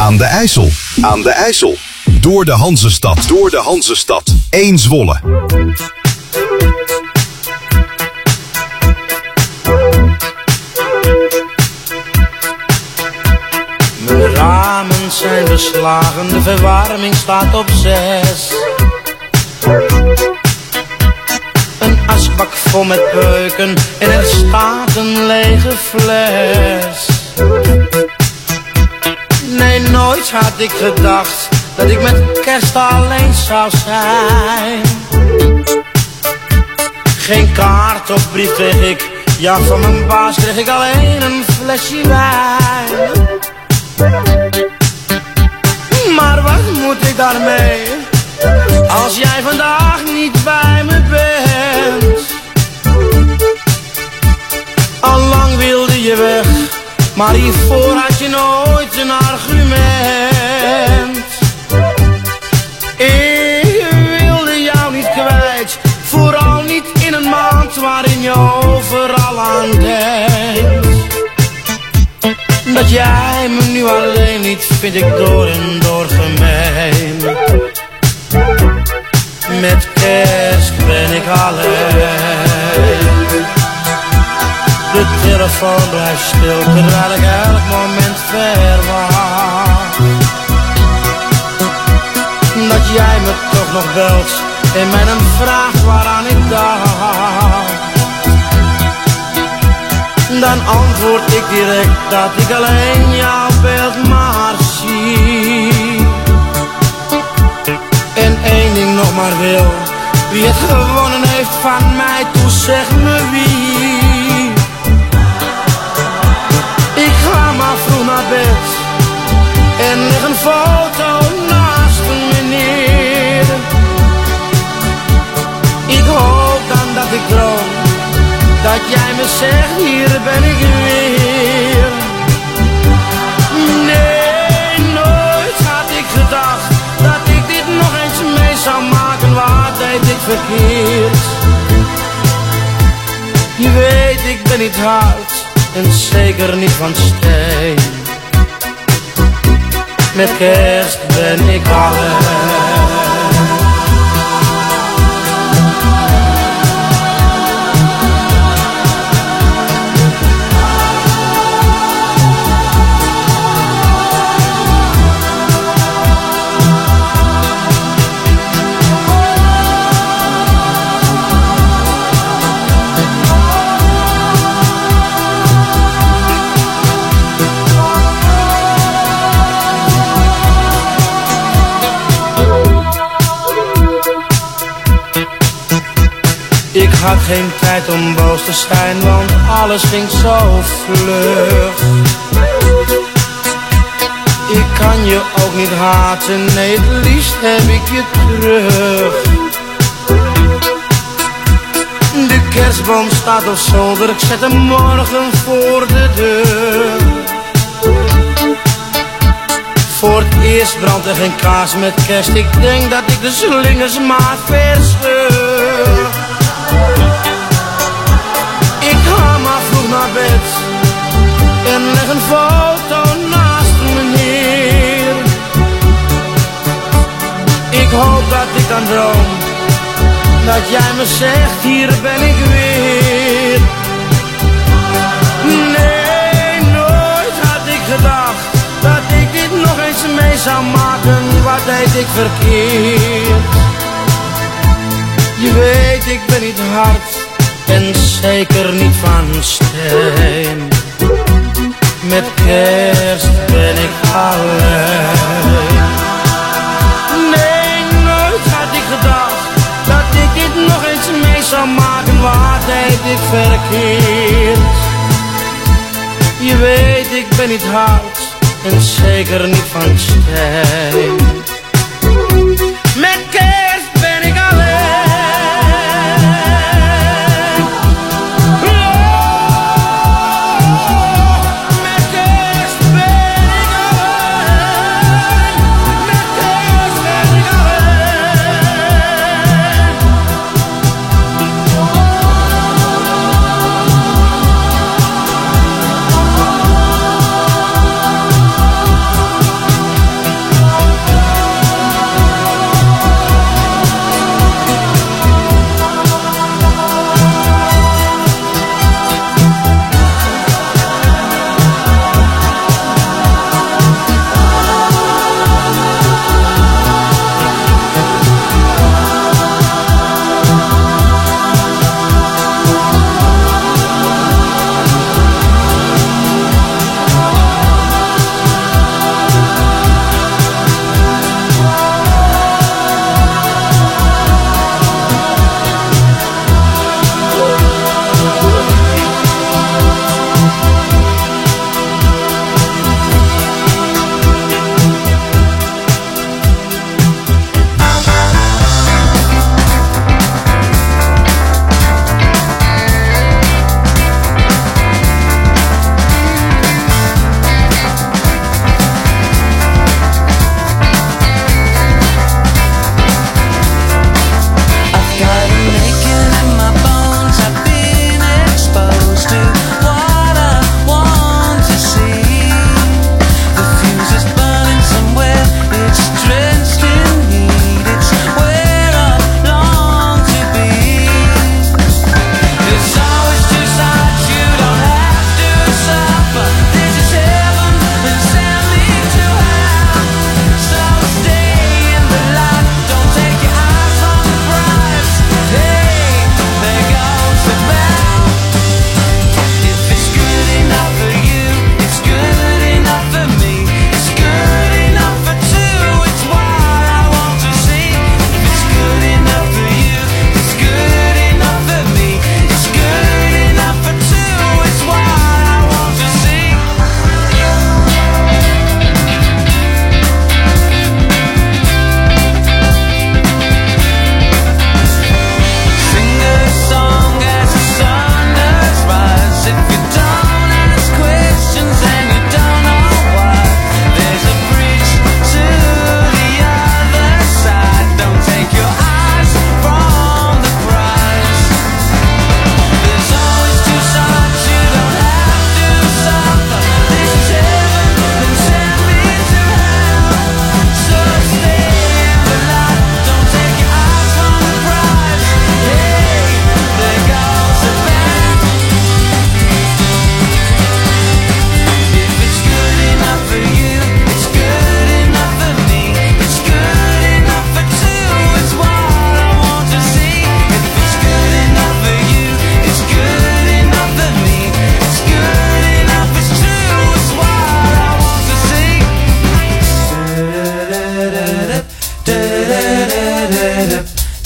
Aan de IJssel. Aan de IJssel. Door de Hanzestad. Door de Hanzestad. 1 Zwolle. Mijn ramen zijn beslagen, de verwarming staat op 6. Een asbak vol met peuken en er staat een lege fles. Nee, nooit had ik gedacht dat ik met kerst alleen zou zijn. Geen kaart of brief kreeg ik, ja van mijn baas kreeg ik alleen een flesje wijn. Maar wat moet ik daarmee, als jij vandaag niet bij me bent? Allang wilde je weg, maar hiervoor had je nooit een argument. Ik wilde jou niet kwijt, vooral niet in een maand waarin je overal aan denkt. Dat jij me nu alleen niet, vind ik door en door gemeen. Met kerst ben ik alleen. De telefoon blijft stil, terwijl ik elk moment verwacht. Dat jij me toch nog belt en mij dan vraagt waaraan ik dacht. Dan antwoord ik direct dat ik alleen jouw beeld maar zie. En één ding nog maar wil, wie het gewonnen heeft van mij, toe zeg me wie. Ik ga maar vroeg naar bed en leg een foto naast me neer. Ik hoop dan dat ik droom, dat jij me zegt, hier ben ik weer. Nee, nooit had ik gedacht dat ik dit nog eens mee zou maken. Waar deed ik verkeerd? Je weet, ik ben niet hard en zeker niet van steen. Met kerst ben ik alleen. Ik had geen tijd om boos te zijn, want alles ging zo vlug. Ik kan je ook niet haten, nee het liefst heb ik je terug. De kerstboom staat op zolder, ik zet hem morgen voor de deur. Voor het eerst brandt er geen kaas met kerst, ik denk dat ik de slingers maar verscheur. Ik ga maar vroeg naar bed en leg een foto naast me neer. Ik hoop dat ik dan droom, dat jij me zegt, hier ben ik weer. Nee, nooit had ik gedacht dat ik dit nog eens mee zou maken. Wat deed ik verkeerd? Je weet, ik ben niet hard en zeker niet van steen. Met kerst ben ik alleen. Nee, nooit had ik gedacht dat ik dit nog eens mee zou maken. Wat deed ik verkeerd? Je weet, ik ben niet hard en zeker niet van steen. Met kerst ben ik alleen.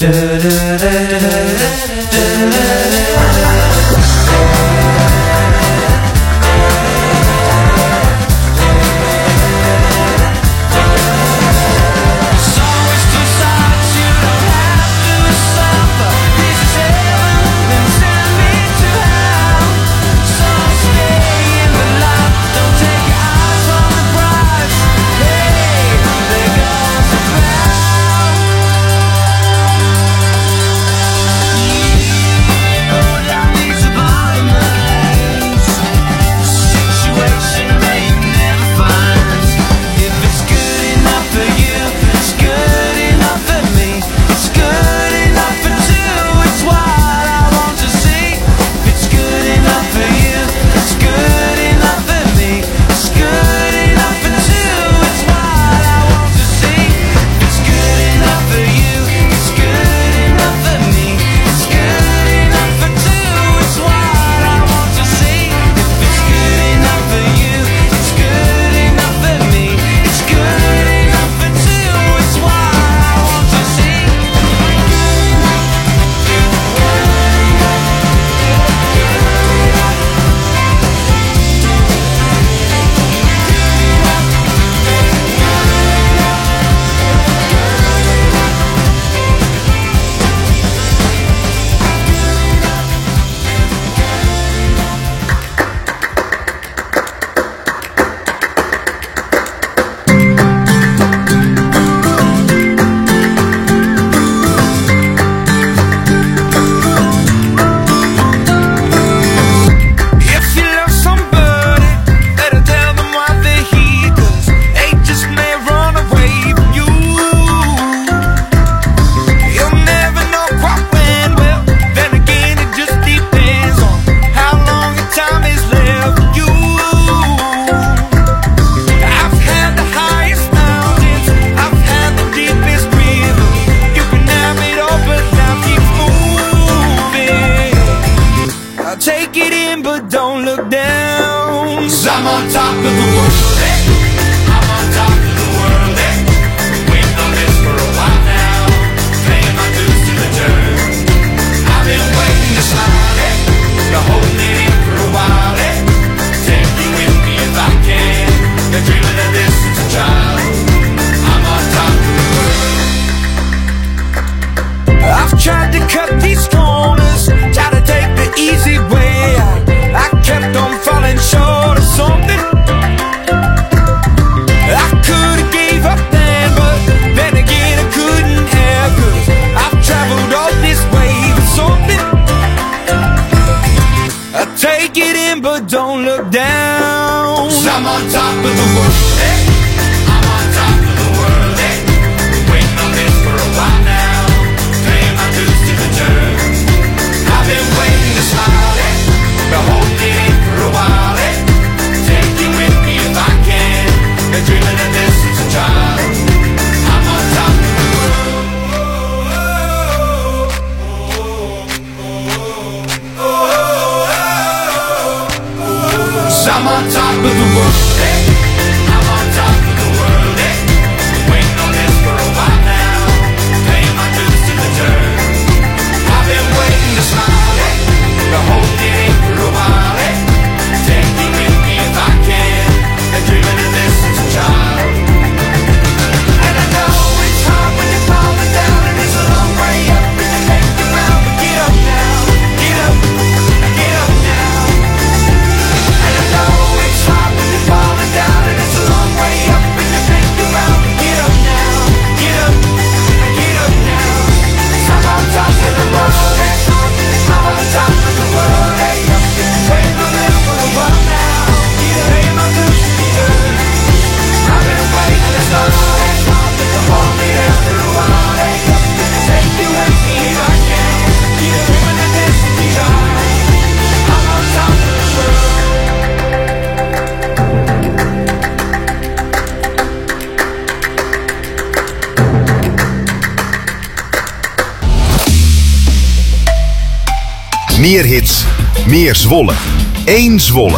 Meer hits, meer Zwolle. Eén Zwolle.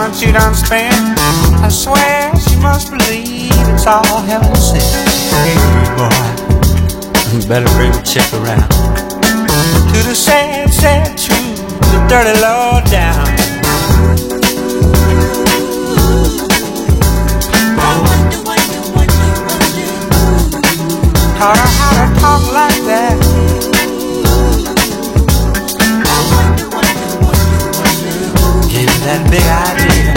months you done spent. I swear she must believe it's all heaven sent. Hey boy, better bring the check around to the sad, sad truth, the dirty low down. Taught her how to talk like that. Gave her that big idea.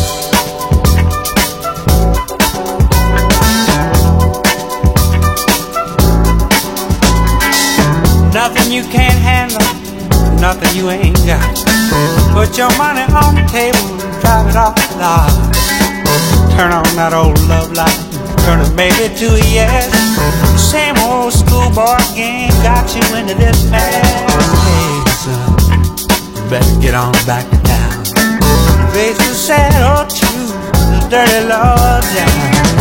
Nothing you can't handle, nothing you ain't got. Put your money on the table and drive it off the lot. Turn on that old love light, turn a maybe to a yes. Same old schoolboy game got you into this mess. Hey son, you better get on back to town. Face the sad old truth, the dirty Lord down.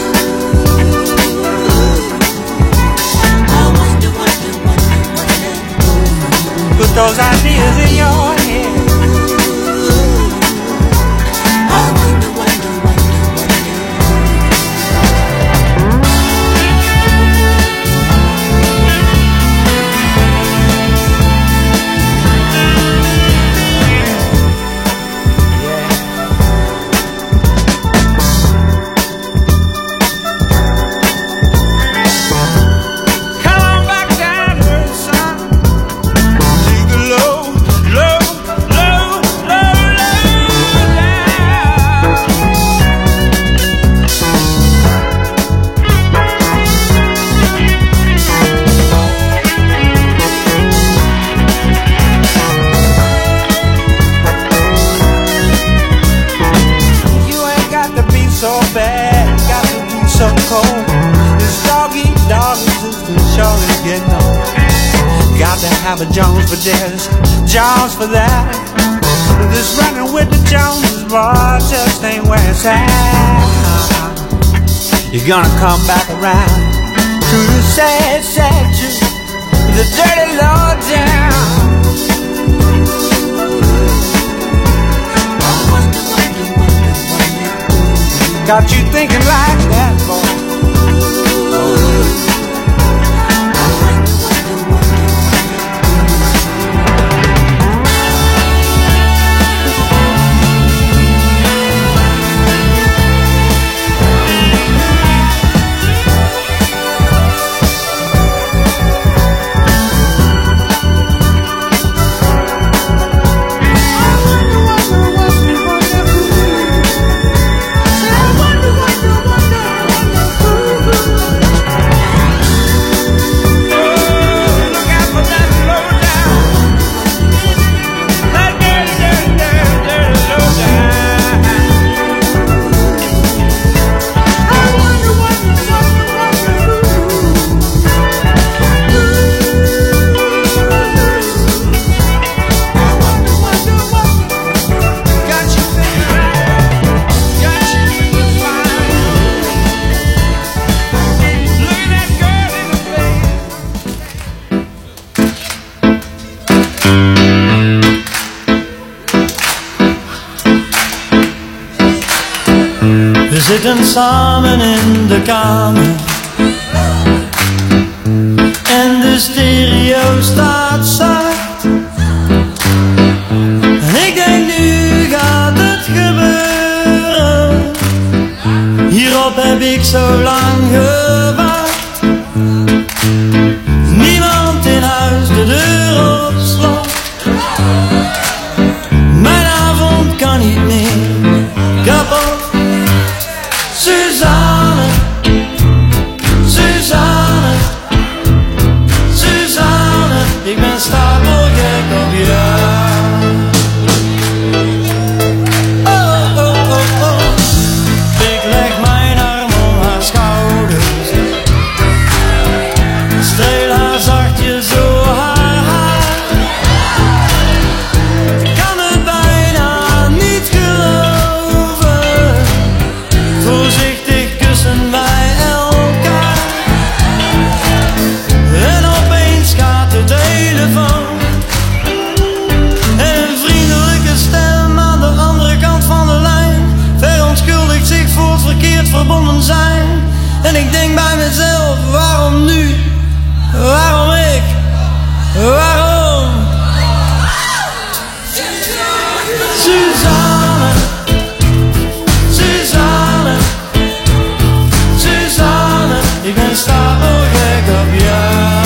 Put those ideas in your head. Have a Jones for this, Jones for that. This running with the Joneses, boy, just ain't where it's at. You're gonna come back around to the sad, sad truth, the dirty low down. Got you thinking like that, boy. We zitten samen in de kamer en de stereo staat zacht. En ik denk nu gaat het gebeuren, hierop heb ik zo lang gewacht. Niemand in huis, de deur op slot. Mijn avond kan niet meer kapot. Suzanne, Suzanne, Suzanne, ik ben stapelgek op jou. Oh, oh, oh, oh. Ik leg mijn arm om haar schouders ik denk bij mezelf, waarom nu? Waarom ik? Waarom? Suzanne, Suzanne, Suzanne, ik ben stapelgek op jou.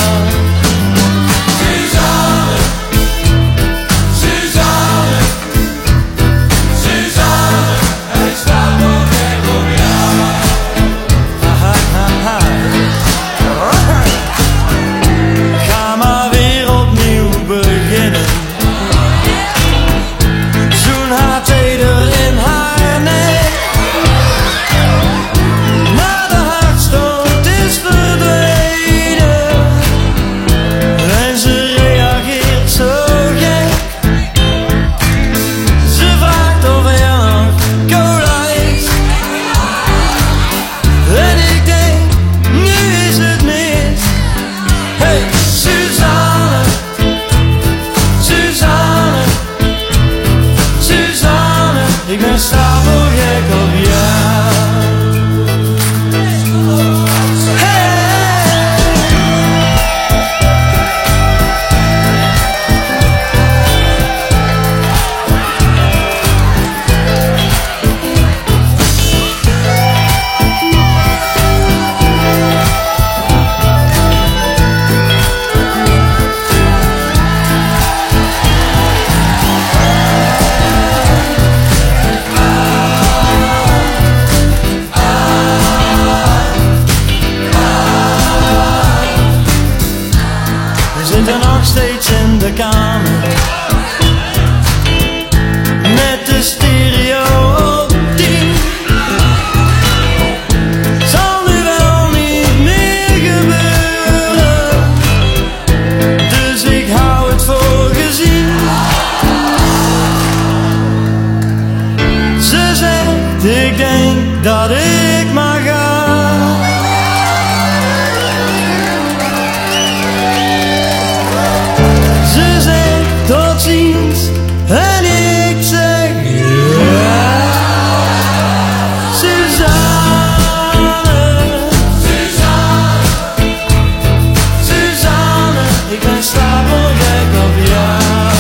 Suzanne, Suzanne, Suzanne, ik stapelgek op jou. Ga maar weer opnieuw beginnen. Zoen haar teder in haar nek. Maar de hartstocht is verdwenen en ze reageert zo gek. Ze vraagt of er nog cola is. En ik denk, nu is het mis. Hey, Suzanne, Suzanne, Suzanne, ik ben stapelgek op jou. We zitten nog steeds in de kamer met de stereo op 10. Zal nu wel niet meer gebeuren, dus ik hou het voor gezien. Ze zegt, ik denk dat ik mag gaan. Ze zegt tot ziens en ik zeg ja. Suzanne, Suzanne, Suzanne, ik ben stapelgek op jou.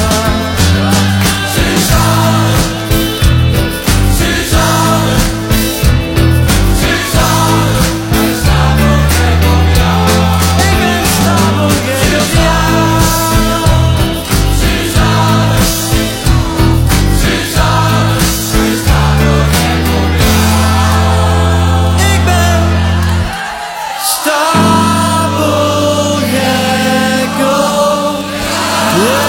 Suzanne, Suzanne, Suzanne, ik stapelgek op jou. Ik ben stapelgek op jou. Suzanne, Suzanne, ik stapelgek op jou. Ik ben stapelgek op jou.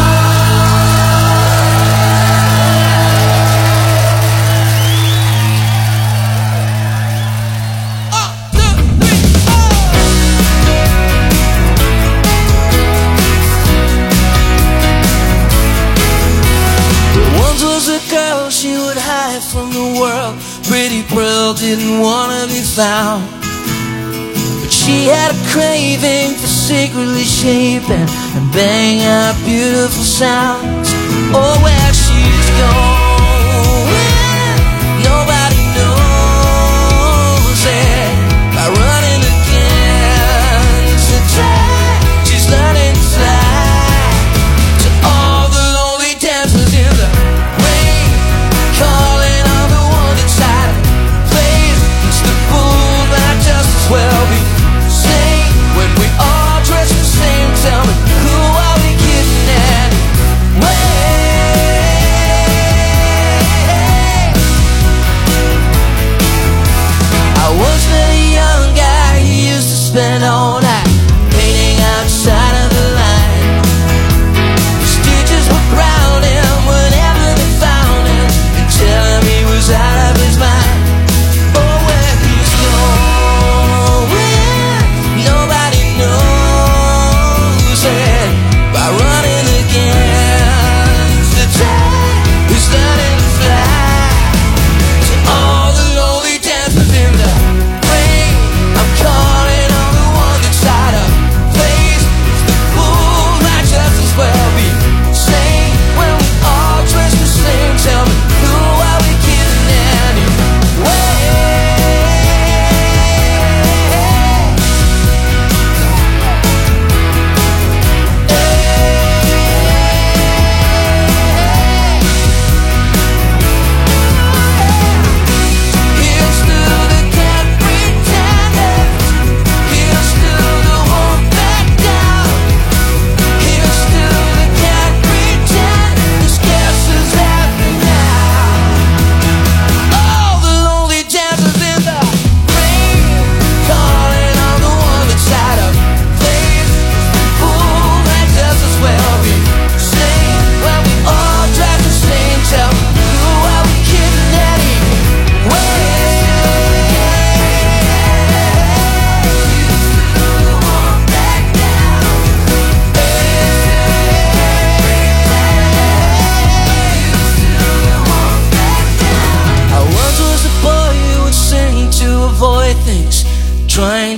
Once was a girl, she would hide from the world. Pretty Pearl didn't wanna be found, but she had a craving for secretly shaping and banging out beautiful sounds. Oh, where she's going, nobody knows it. By running against the track, she's learning to fly to all the lonely dancers in the rain, calling on the one inside place. It's the fool that just as well be sane when we all dress the same. Tell me, who are we kidding anyway?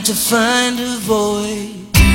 trying to find a void.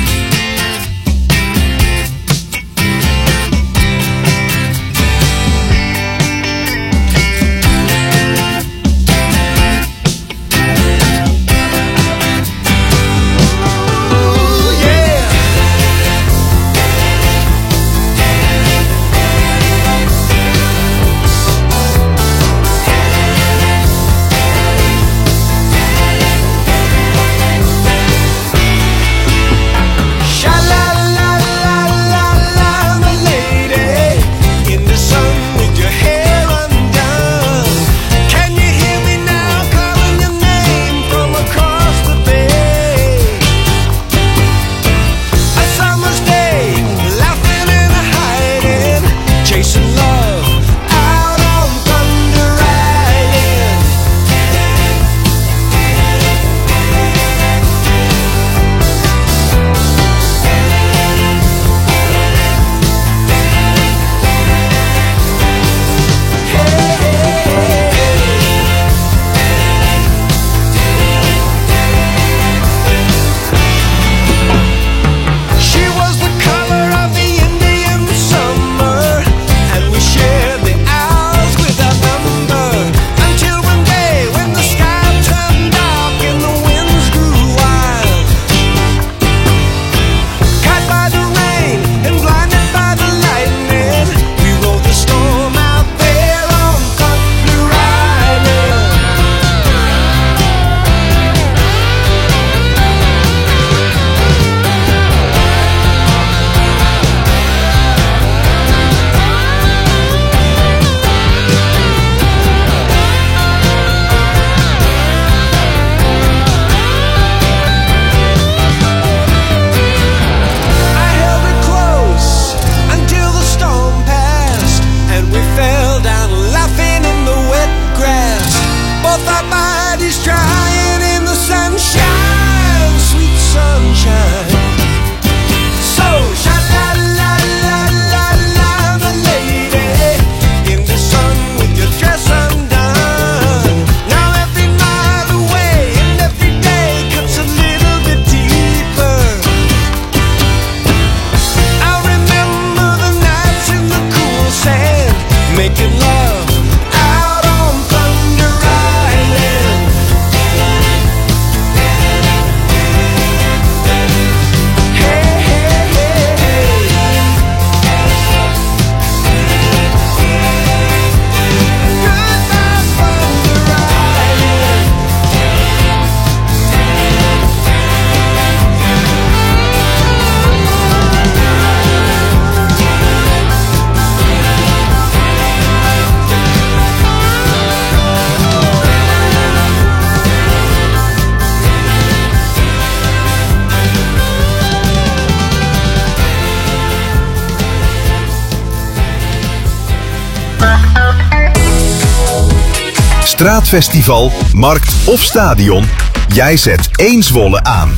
Straatfestival, markt of stadion, jij zet 1 Zwolle aan.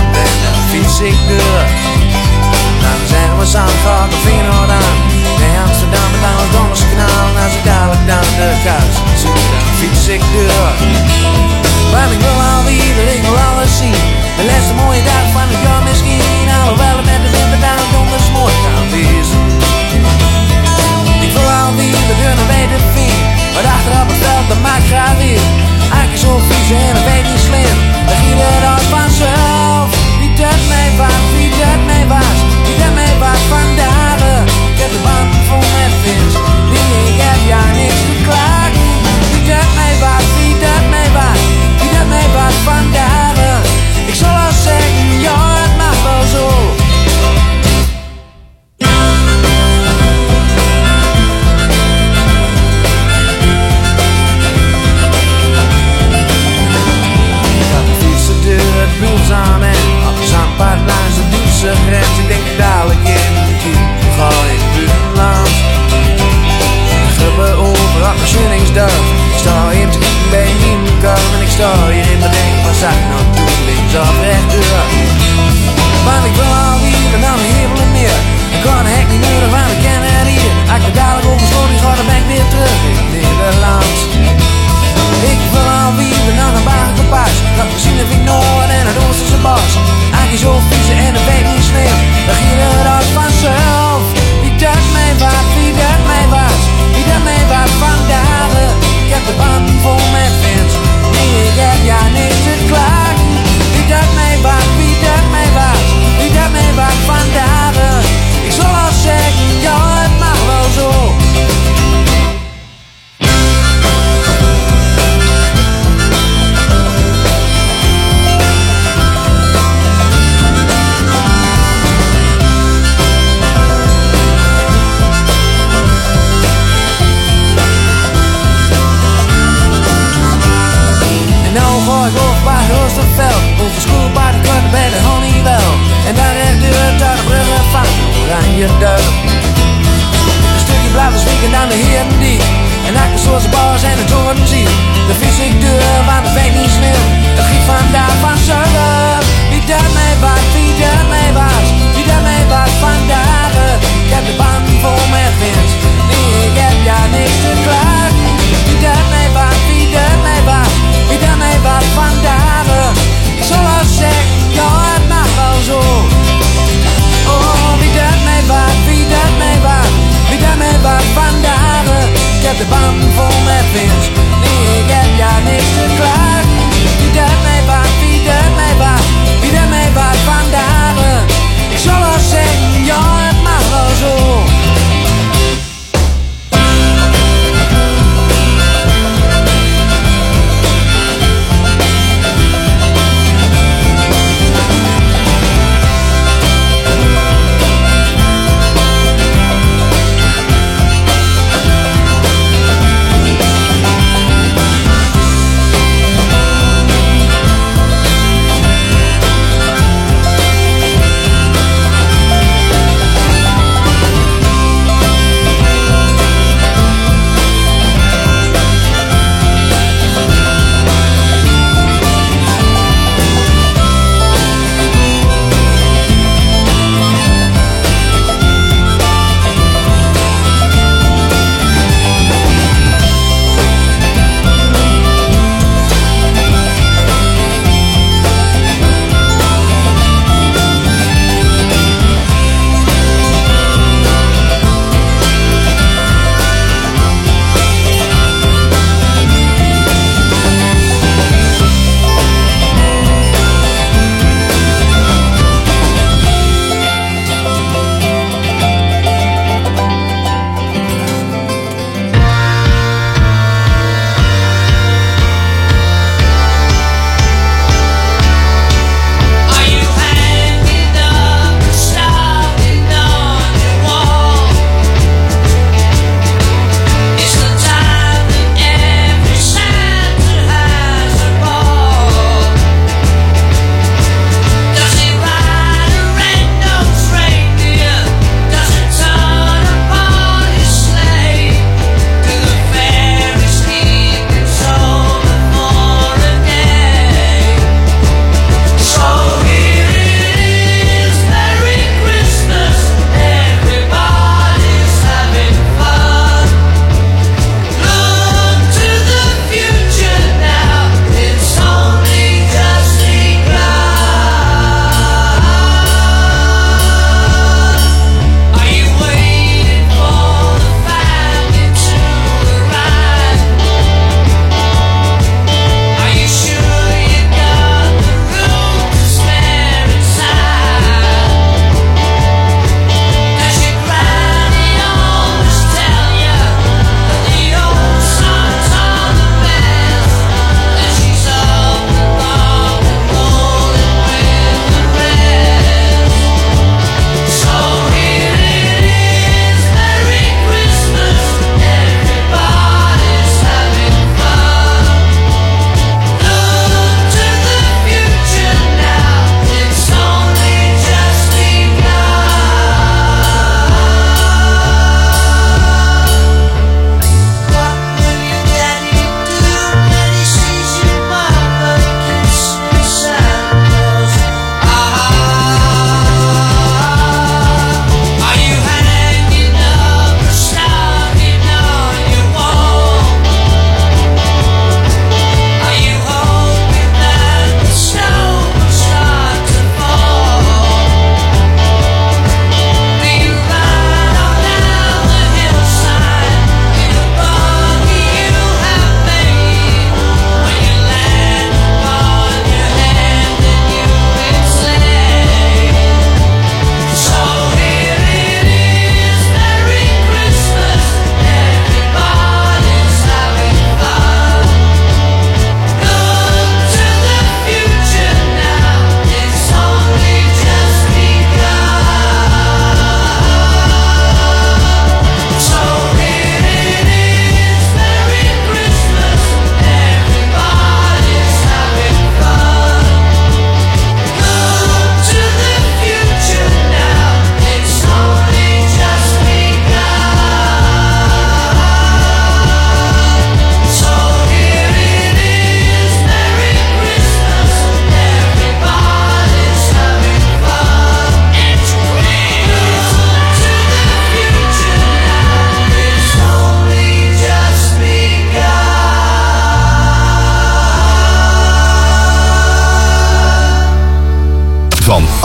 Ik deur. Dan zeggen we samen, fuck of je nou dan. je zo vies en een week niet sneeuw, dan ging het als vanzelf. Wie dat mij wat, wie dat mij wat, wie dat mij wat vandaag. Ik heb de band vol met fans, nee ik heb ja niks te klagen. Wie dat mij wat, wie dat mij wat, wie dat mij wat vandaag. Ik zal al zeggen, ja het mag wel zo.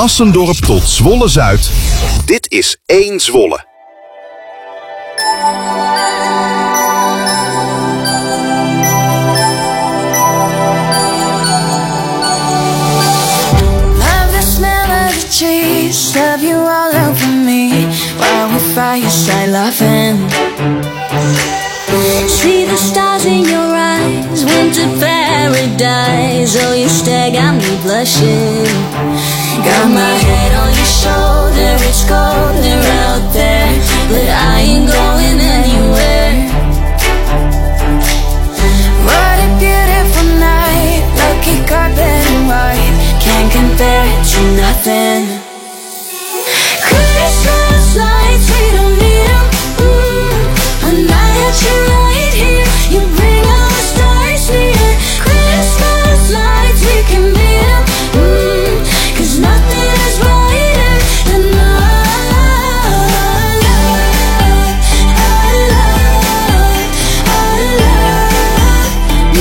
Assendorp tot Zwolle-Zuid. Dit is 1 Zwolle. Trees, love you all over me while we fireside laughing. See the stars in your eyes, winter paradise. Oh, you stare, got me blushing. Got my head on your shoulder, it's colder out there, but I ain't going anywhere. What a beautiful night, lucky carpet and white, can't compare it to nothing. Christmas lights, we don't need them. And I got you right here, you bring all the stars near. Christmas lights, we can beat them. Cause nothing is brighter than our love, our love, our love.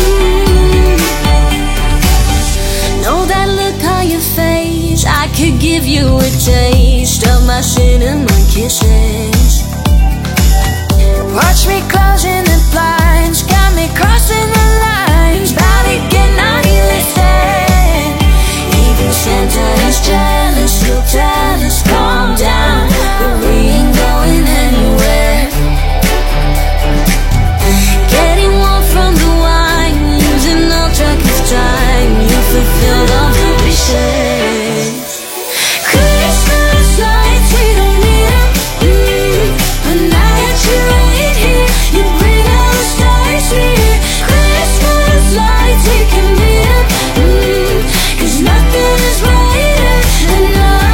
Know that look on your face, I could give you a taste of my cinnamon kisses. Watch me closing the blinds, got me crossing the lines, about to get naughty with it. Even Santa is jealous, he'll tell us calm down, but we ain't going anywhere. Getting warm from the wine, losing no track of time, you fulfilled all the wishes. Christmas lights, we don't need them. And I got you right here, you bring all the stars near. Christmas lights, we can beat them. Cause nothing is brighter than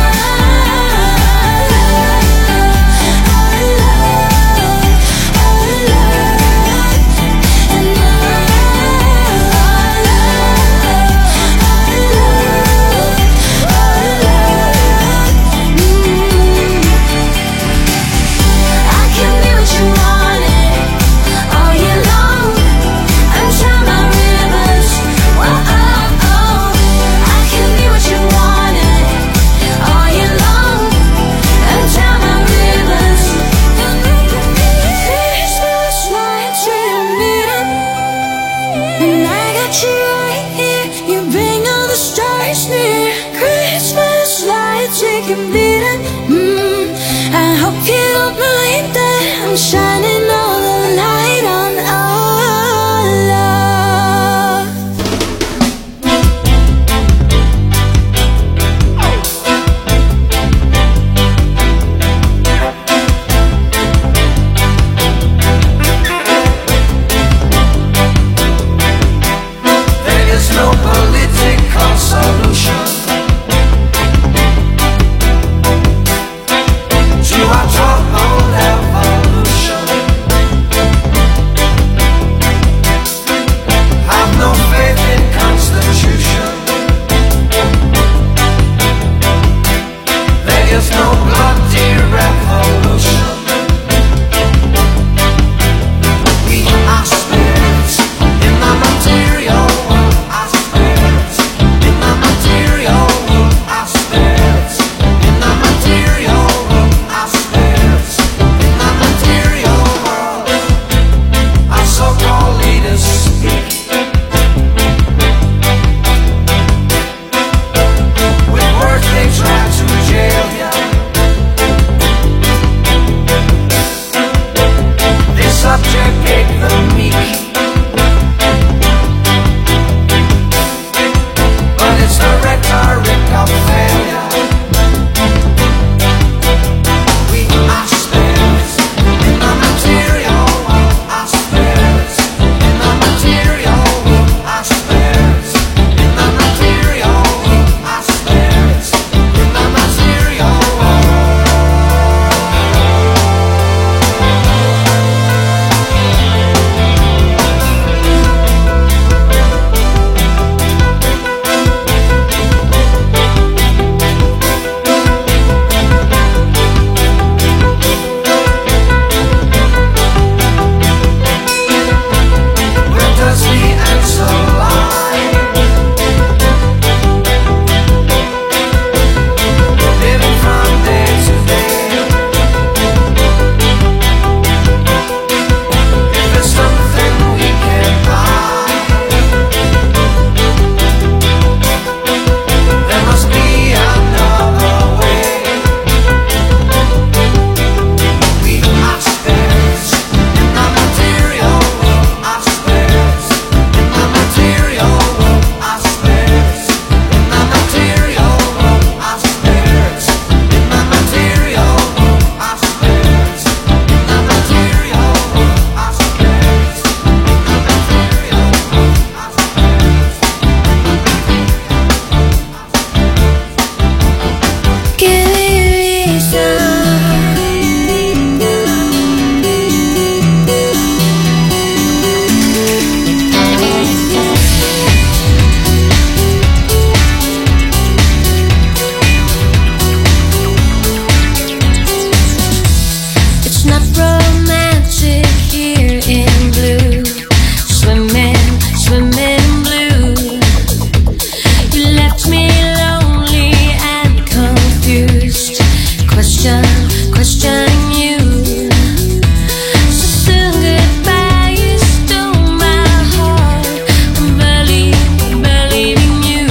our love, our love, our love. And our I can be what you wanted all year long. Untie my rivers, whoa, oh, oh. I can be what you wanted all year long. Untie my rivers. Christmas lights, we don't need them. And I got you right here, you bring all the stars near. Christmas lights, we can beat it. I hope you don't mind that I'm shining all the light on our love. There is no political solution to our troubled evolution. questioning you. So soon goodbye, you stole my heart. I'm believing you.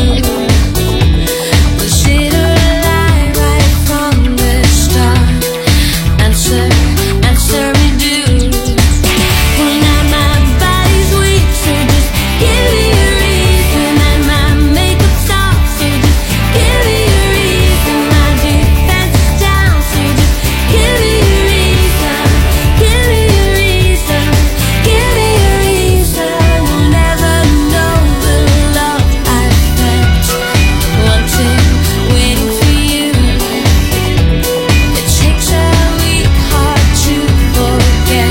Was it a lie right from the start? Answer me, do. Well, now my body's weak, so just give me a reason. And my makeup's off, so just give me a reason. My defense is down, so just give me a reason. Give me a reason. Give me a reason. You'll never know the love I felt, wanting, waiting for you. It takes a weak heart to forget.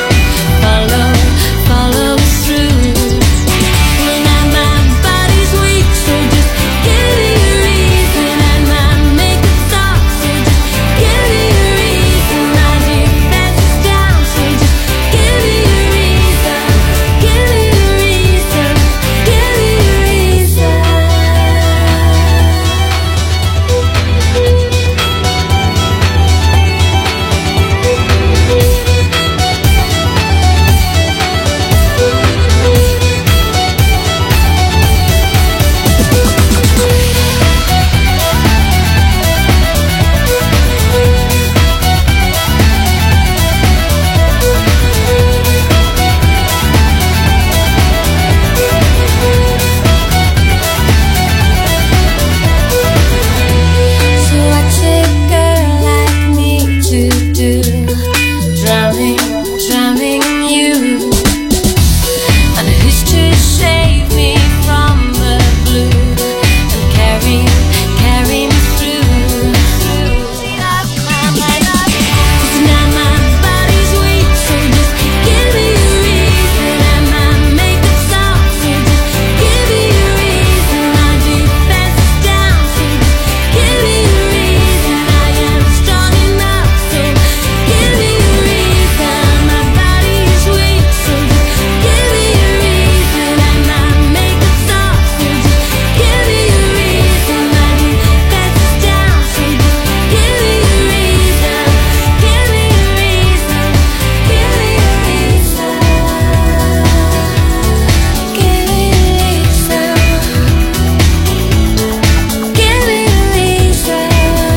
Follow through. Well, now my body's weak, so just give me a reason. And my makeup's off, so just give me a reason. My defense is down, so just give me a reason. Give me a reason. Give me a reason. So what's a girl like me to do? Drowning you. And who's to save me from the blue and carry me through? 'Cause now my body's weak, so just give me a reason. And my makeup's off, so just give me a reason. My defense is down, so just give me a reason. I am strong enough, so give me a reason. My body is weak, so just give me a reason. And my makeup's off, so just give me a reason. My defense is down, so just give me a reason. Give me a reason. Give me a reason. Give me a reason. Give me a reason.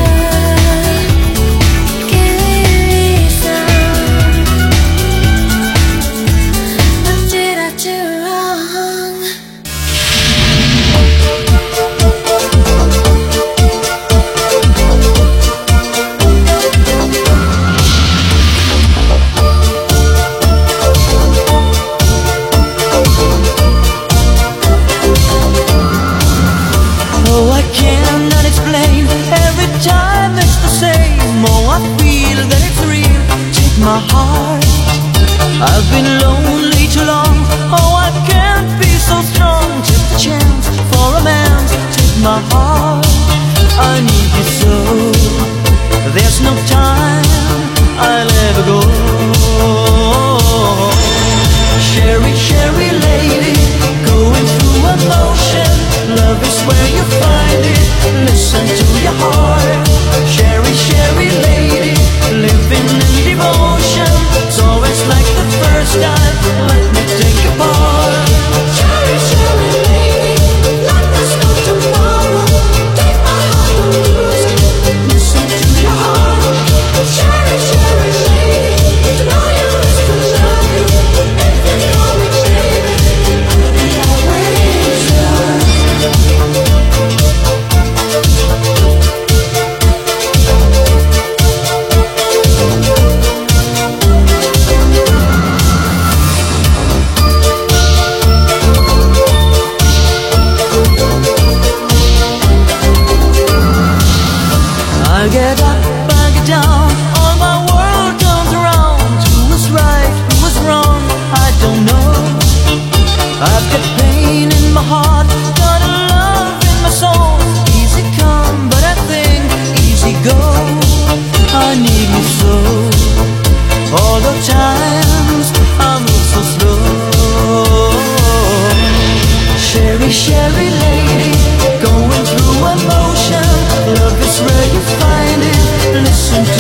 Give me a reason. What did I do wrong? Oh, I cannot explain. Every time it's the same. Oh, I feel that it's real. Take my heart. I've been lonely too long. Oh, I can't be so strong. Take the chance for a man. Take my heart. I need you so. There's no time. I'll ever go. Sherry, Sherry lady, going through emotion. Love is where you find it. Listen to your heart. Sherry, Sherry lady, living in devotion. It's always like the first time. Let me take a part. Cherry, cherry lady, like there's no tomorrow. Take my heart and lose it. Listen to your heart. Cherry, cherry lady, to know you is to love you. If you know me, baby, I'll be always yours. I get up, I get down, all my world turns around. Who was right, who was wrong, I don't know. I've got pain in my heart, got a love in my soul. Easy come, but I think easy go. I need you so. All the times I move so slow. Sherry, Sherry lady, going through emotion. Love is where you find it. Listen to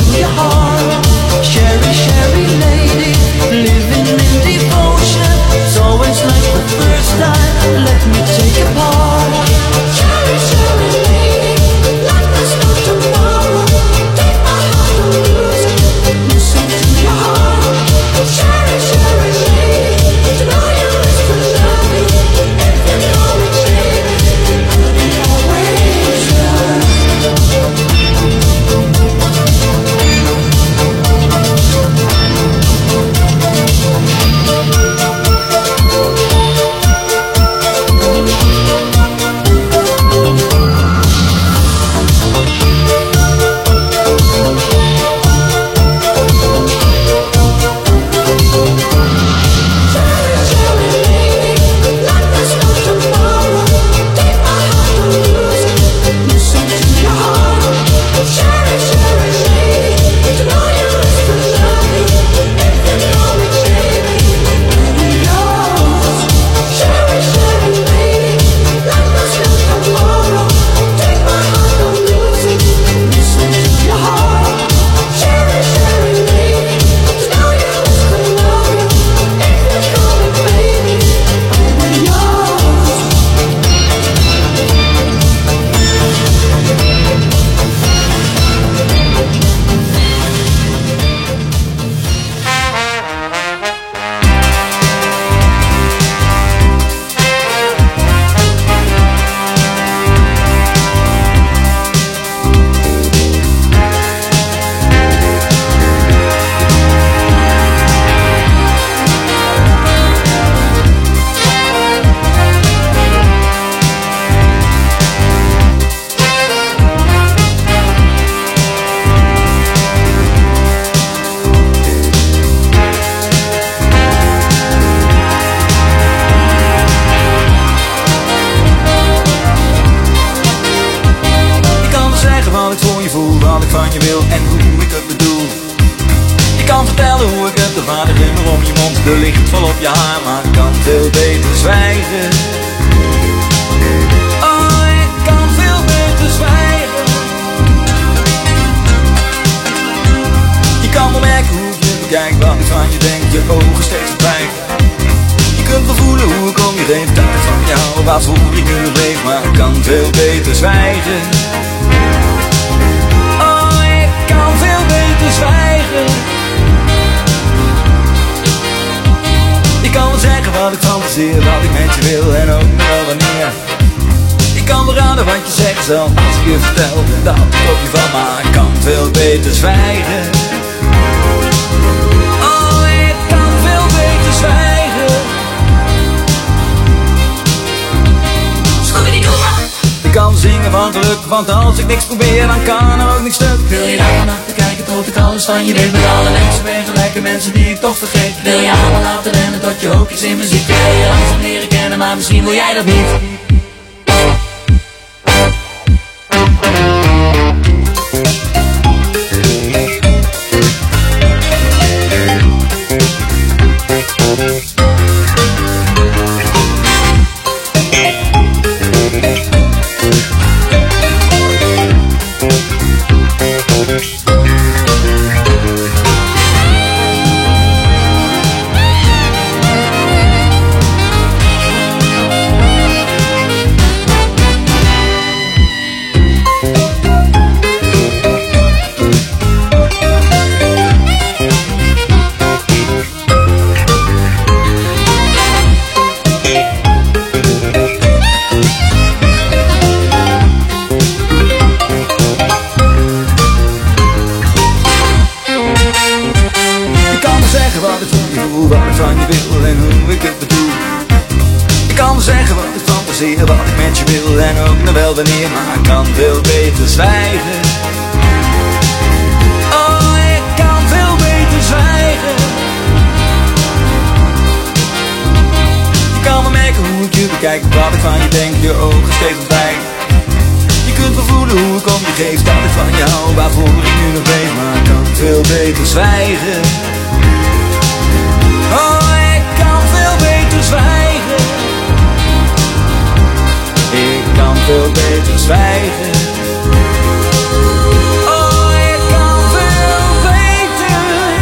wat ik van je wil en hoe ik het bedoel. Je kan vertellen hoe ik het ervaardig rimmer om je mond. De licht vol op je haar, maar ik kan veel beter zwijgen. Oh, ik kan veel beter zwijgen. Je kan wel merken hoe ik je bekijk, wat ik van je denk, je ogen steeds verdwijgen. Je kunt wel voelen hoe ik om je heen, dat ik van jou, waarvoor ik nu nog leef, maar ik kan veel beter zwijgen. Oh, ik kan veel beter zwijgen. Ik kan wel zeggen wat ik fantaseer, wat ik met je wil en ook nog wel wanneer. Ik kan wel raden wat je zegt zelf als ik je vertel dat op je van, maar ik kan veel beter zwijgen. Oh, ik kan veel beter zwijgen. Ik kan zingen van geluk, want als ik niks probeer, dan kan er ook niks stuk. Wil je daar achter kijken tot ik alles van je weet? Met alle mensen ben gelijke mensen die ik toch vergeet. Wil je allemaal laten rennen tot je ook iets in muziek? Wil je langzaam leren kennen, maar misschien wil jij dat niet. Wat ik met je wil en ook nog wel wanneer, maar ik kan veel beter zwijgen. Oh, ik kan veel beter zwijgen. Je kan wel merken hoe ik je bekijk, wat ik van je denk, je ogen steeds ontwijken. Je kunt wel voelen hoe ik om je geef, dat ik van jou, waarvoor ik nu nog leef, maar ik kan veel beter zwijgen. Oh, ik kan veel beter zwijgen. Ik kan veel beter zwijgen. Oh, ik kan veel beter.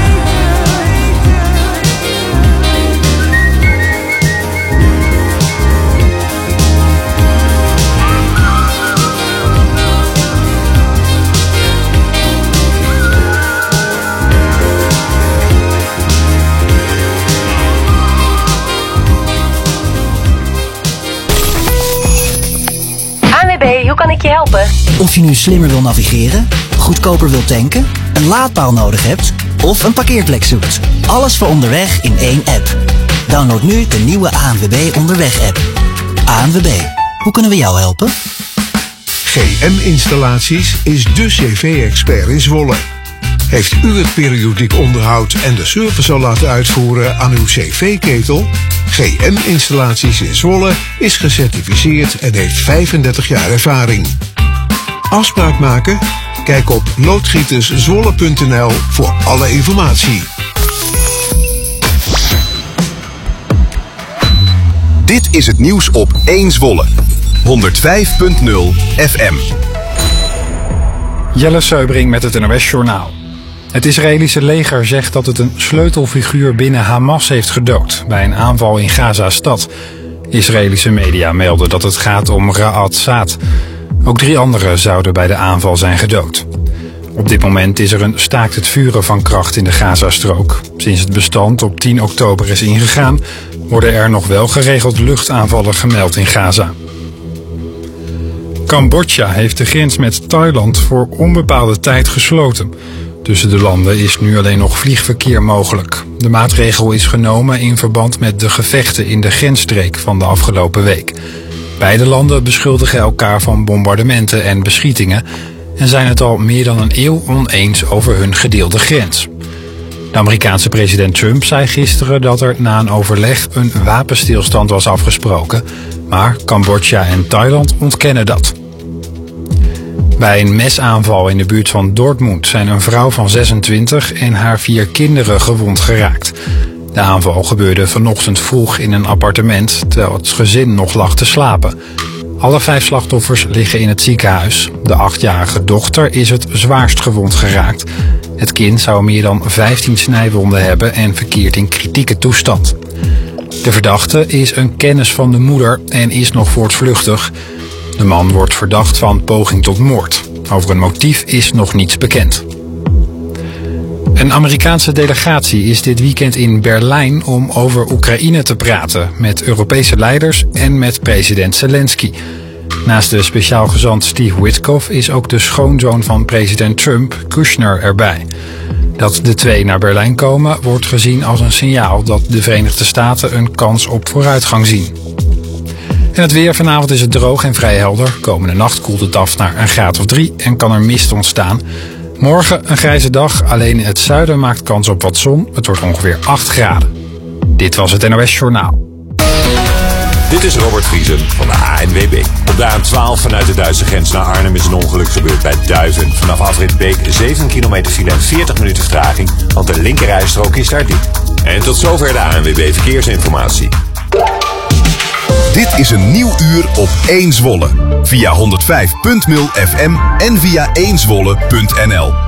Hoe kan ik je helpen? Of je nu slimmer wil navigeren, goedkoper wil tanken, een laadpaal nodig hebt of een parkeerplek zoekt. Alles voor onderweg in één app. Download nu de nieuwe ANWB Onderweg app. ANWB, hoe kunnen we jou helpen? GM Installaties is de cv-expert in Zwolle. Heeft u het periodiek onderhoud en de service al laten uitvoeren aan uw cv-ketel? GM Installaties in Zwolle is gecertificeerd en heeft 35 jaar ervaring. Afspraak maken? Kijk op loodgieterszwolle.nl voor alle informatie. Dit is het nieuws op 1 Zwolle. 105.0 FM. Jelle Seubring met het NOS-journaal. Het Israëlische leger zegt dat het een sleutelfiguur binnen Hamas heeft gedood bij een aanval in Gaza-stad. Israëlische media melden dat het gaat om Ra'ad Saad. Ook 3 anderen zouden bij de aanval zijn gedood. Op dit moment is er een staakt het vuren van kracht in de Gazastrook. Sinds het bestand op 10 oktober is ingegaan, worden er nog wel geregeld luchtaanvallen gemeld in Gaza. Cambodja heeft de grens met Thailand voor onbepaalde tijd gesloten. Tussen de landen is nu alleen nog vliegverkeer mogelijk. De maatregel is genomen in verband met de gevechten in de grensstreek van de afgelopen week. Beide landen beschuldigen elkaar van bombardementen en beschietingen en zijn het al meer dan een eeuw oneens over hun gedeelde grens. De Amerikaanse president Trump zei gisteren dat er na een overleg een wapenstilstand was afgesproken, maar Cambodja en Thailand ontkennen dat. Bij een mesaanval in de buurt van Dortmund zijn een vrouw van 26 en haar 4 kinderen gewond geraakt. De aanval gebeurde vanochtend vroeg in een appartement, terwijl het gezin nog lag te slapen. Alle 5 slachtoffers liggen in het ziekenhuis. De 8-jarige dochter is het zwaarst gewond geraakt. Het kind zou meer dan 15 snijwonden hebben en verkeert in kritieke toestand. De verdachte is een kennis van de moeder en is nog voortvluchtig. De man wordt verdacht van poging tot moord. Over een motief is nog niets bekend. Een Amerikaanse delegatie is dit weekend in Berlijn om over Oekraïne te praten met Europese leiders en met president Zelensky. Naast de speciaal gezant Steve Witkoff is ook de schoonzoon van president Trump, Kushner, erbij. Dat de twee naar Berlijn komen wordt gezien als een signaal dat de Verenigde Staten een kans op vooruitgang zien. En het weer: vanavond is het droog en vrij helder. Komende nacht koelt het af naar een graad of 3 en kan er mist ontstaan. Morgen een grijze dag, alleen in het zuiden maakt kans op wat zon. Het wordt ongeveer 8 graden. Dit was het NOS Journaal. Dit is Robert Vriesen van de ANWB. Op de A12 vanuit de Duitse grens naar Arnhem is een ongeluk gebeurd bij Duiven. Vanaf afrit Beek 7 kilometer file en 40 minuten vertraging, want de linkerrijstrook is daar dicht. En tot zover de ANWB Verkeersinformatie. Dit is een nieuw uur op 1 Zwolle. Via 105.0 FM en via 1zwolle.nl.